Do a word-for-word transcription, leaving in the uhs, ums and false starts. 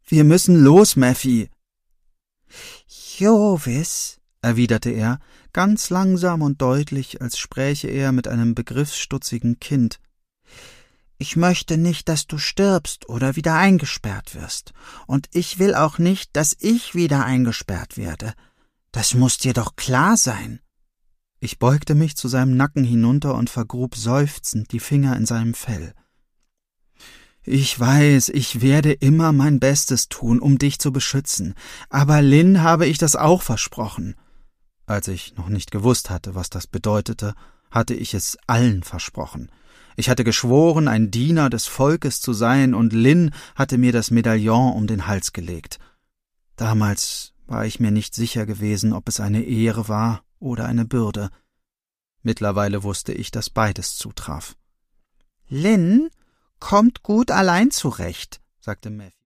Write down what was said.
Wir müssen los, Mephi.« »Jovis«, erwiderte er, ganz langsam und deutlich, als spräche er mit einem begriffsstutzigen Kind. »Ich möchte nicht, dass du stirbst oder wieder eingesperrt wirst. Und ich will auch nicht, dass ich wieder eingesperrt werde. Das muss dir doch klar sein.« Ich beugte mich zu seinem Nacken hinunter und vergrub seufzend die Finger in seinem Fell. »Ich weiß, ich werde immer mein Bestes tun, um dich zu beschützen, aber Lynn habe ich das auch versprochen.« Als ich noch nicht gewusst hatte, was das bedeutete, hatte ich es allen versprochen. Ich hatte geschworen, ein Diener des Volkes zu sein, und Lynn hatte mir das Medaillon um den Hals gelegt. Damals war ich mir nicht sicher gewesen, ob es eine Ehre war oder eine Bürde. Mittlerweile wusste ich, dass beides zutraf. »Lynn kommt gut allein zurecht«, sagte Mephi.